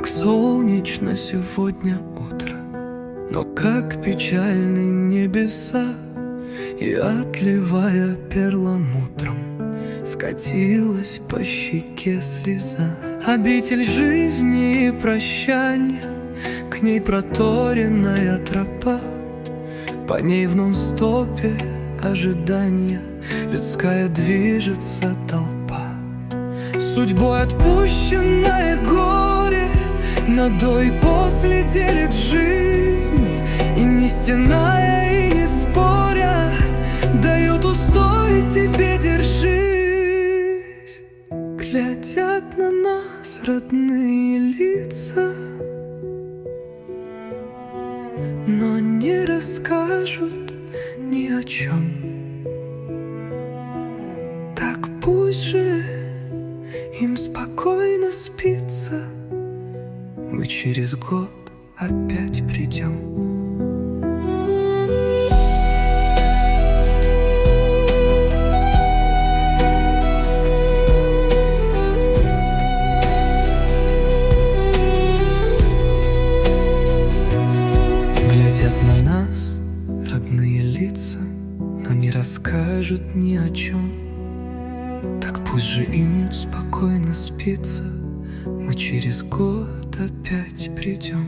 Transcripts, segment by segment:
Как солнечно сегодня утро, но как печальны небеса, и, отливая перламутром, скатилась по щеке слеза. Обитель жизни и прощания, к ней проторенная тропа, по ней в нон-стопе ожидания людская движется толпа. Судьбой отпущенное горе на до и после делит жизнь, и не стеная, и не споря дает устой тебе, держись. Глядят на нас родные лица, но не расскажут ни о чем. Так пусть же им спокойно спится, мы через год опять придем. Глядят на нас родные лица, но не расскажут ни о чем. Так пусть же им спокойно спится, мы через год опять придем.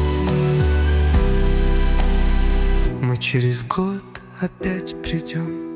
Мы через год опять придем.